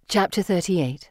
Chapter 38.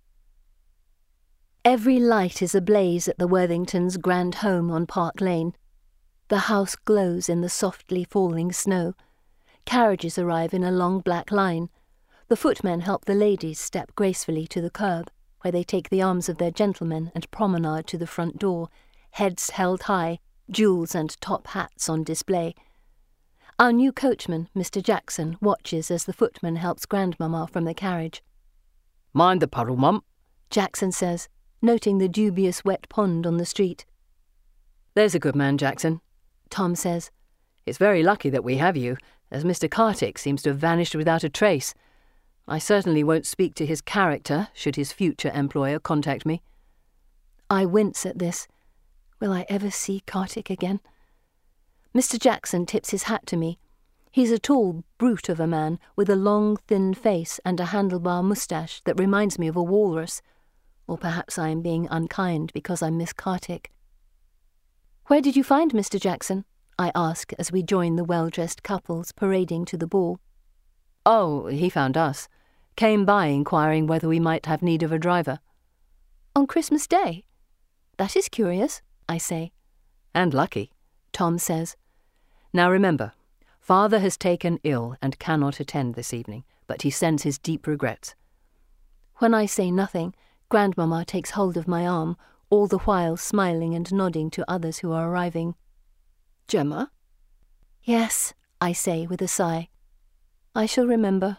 Every light is ablaze at the Worthingtons' grand home on Park Lane. The house glows in the softly falling snow. Carriages arrive in a long black line. The footmen help the ladies step gracefully to the curb, where they take the arms of their gentlemen and promenade to the front door, heads held high, jewels and top hats on display. Our new coachman, Mr. Jackson, watches as the footman helps Grandmamma from the carriage. "Mind the puddle, Mum," Jackson says, noting the dubious wet pond on the street. "There's a good man, Jackson," Tom says. "It's very lucky that we have you, as Mr. Kartik seems to have vanished without a trace. I certainly won't speak to his character, should his future employer contact me." I wince at this. Will I ever see Kartik again? Mr. Jackson tips his hat to me. He's a tall brute of a man with a long, thin face and a handlebar moustache that reminds me of a walrus. Or perhaps I am being unkind because I miss Kartik. "Where did you find Mr. Jackson?" I ask as we join the well-dressed couples parading to the ball. "Oh, he found us. Came by inquiring whether we might have need of a driver." "On Christmas Day? That is curious," I say. "And lucky," Tom says. "Now remember, Father has taken ill and cannot attend this evening, but he sends his deep regrets." When I say nothing, Grandmamma takes hold of my arm, all the while smiling and nodding to others who are arriving. "Gemma?" "Yes," I say with a sigh. "I shall remember."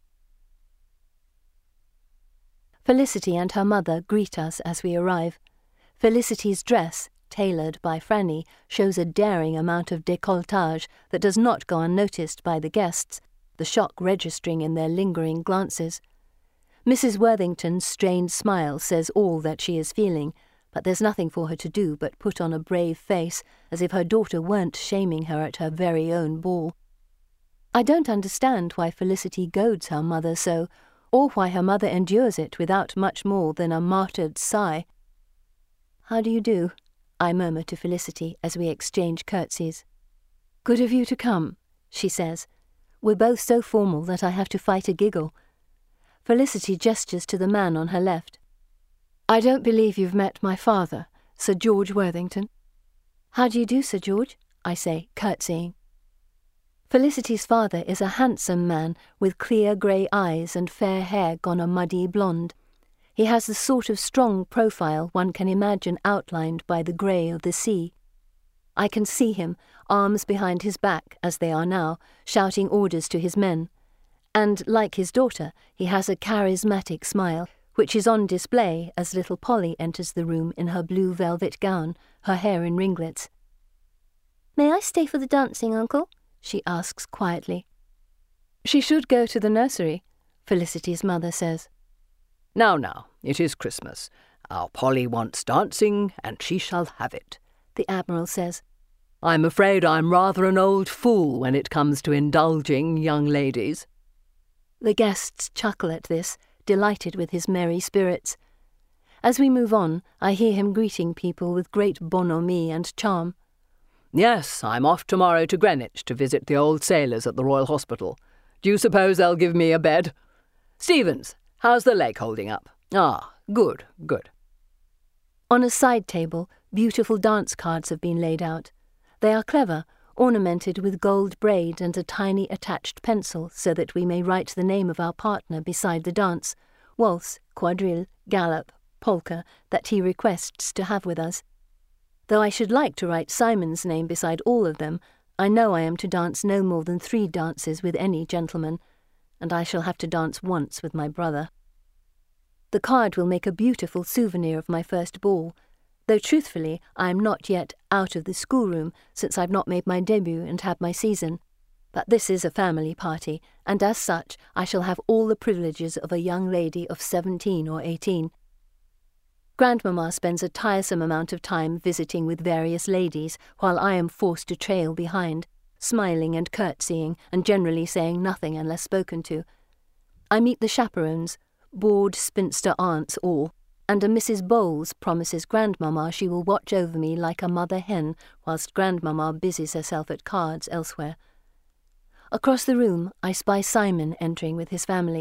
Felicity and her mother greet us as we arrive. Felicity's dress, tailored by Franny, shows a daring amount of décolletage that does not go unnoticed by the guests, the shock registering in their lingering glances. Mrs. Worthington's strained smile says all that she is feeling, but there's nothing for her to do but put on a brave face, as if her daughter weren't shaming her at her very own ball. I don't understand why Felicity goads her mother so, or why her mother endures it without much more than a martyred sigh. "How do you do?" I murmur to Felicity as we exchange curtsies. "Good of you to come," she says. We're both so formal that I have to fight a giggle. Felicity gestures to the man on her left. "I don't believe you've met my father, Sir George Worthington." "How do you do, Sir George?" I say, curtsying. Felicity's father is a handsome man with clear grey eyes and fair hair gone a muddy blonde. He has the sort of strong profile one can imagine outlined by the grey of the sea. I can see him, arms behind his back as they are now, shouting orders to his men. And, like his daughter, he has a charismatic smile, which is on display as little Polly enters the room in her blue velvet gown, her hair in ringlets. "May I stay for the dancing, Uncle?" she asks quietly. "She should go to the nursery," Felicity's mother says. Now, it is Christmas. Our Polly wants dancing, and she shall have it," the Admiral says. "I'm afraid I'm rather an old fool when it comes to indulging young ladies." The guests chuckle at this, delighted with his merry spirits. As we move on, I hear him greeting people with great bonhomie and charm. "Yes, I'm off tomorrow to Greenwich to visit the old sailors at the Royal Hospital. Do you suppose they'll give me a bed? Stevens, how's the leg holding up? Ah, good. On a side table, beautiful dance cards have been laid out. They are clever, ornamented with gold braid and a tiny attached pencil so that we may write the name of our partner beside the dance, waltz, quadrille, gallop, polka, that he requests to have with us. Though I should like to write Simon's name beside all of them, I know I am to dance no more than 3 dances with any gentleman, and I shall have to dance once with my brother. The card will make a beautiful souvenir of my first ball, though truthfully I am not yet out of the schoolroom since I've not made my debut and had my season. But this is a family party, and as such I shall have all the privileges of a young lady of 17 or 18. Grandmamma spends a tiresome amount of time visiting with various ladies, while I am forced to trail behind, smiling and curtsying, and generally saying nothing unless spoken to. I meet the chaperones, bored spinster aunts all, and a Mrs. Bowles promises Grandmamma she will watch over me like a mother hen whilst Grandmamma busies herself at cards elsewhere. Across the room I spy Simon entering with his family,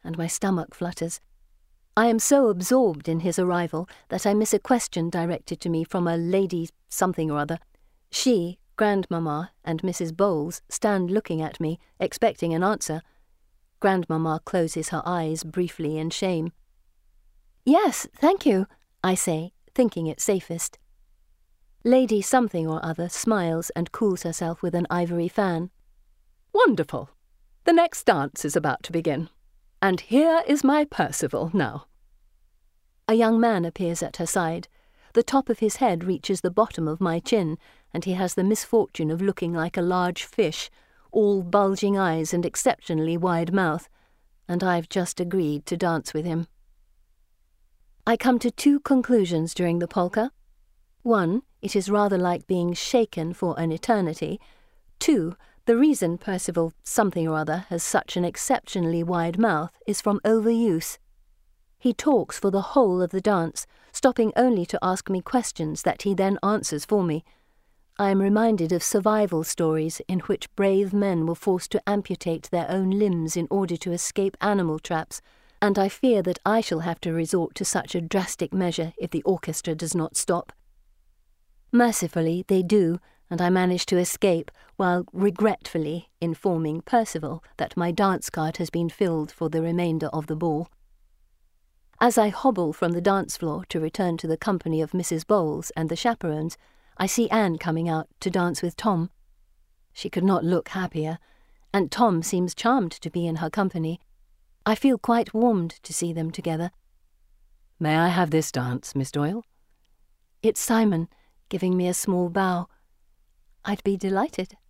and my stomach flutters. I am so absorbed in his arrival that I miss a question directed to me from a lady something or other. She, Grandmamma, and Mrs. Bowles stand looking at me, expecting an answer. Grandmamma closes her eyes briefly in shame. "Yes, thank you," I say, thinking it safest. Lady something or other smiles and cools herself with an ivory fan. "Wonderful. The next dance is about to begin. And here is my Percival now." A young man appears at her side. The top of his head reaches the bottom of my chin, and he has the misfortune of looking like a large fish, all bulging eyes and exceptionally wide mouth, and I've just agreed to dance with him. I come to 2 conclusions during the polka. 1, it is rather like being shaken for an eternity. 2, the reason Percival something or other has such an exceptionally wide mouth is from overuse. He talks for the whole of the dance, stopping only to ask me questions that he then answers for me. I am reminded of survival stories in which brave men were forced to amputate their own limbs in order to escape animal traps, and I fear that I shall have to resort to such a drastic measure if the orchestra does not stop. Mercifully, they do, and I manage to escape, while regretfully informing Percival that my dance card has been filled for the remainder of the ball. As I hobble from the dance floor to return to the company of Mrs. Bowles and the chaperones, I see Anne coming out to dance with Tom. She could not look happier, and Tom seems charmed to be in her company. I feel quite warmed to see them together. "May I have this dance, Miss Doyle?" It's Simon, giving me a small bow. I'd be delighted.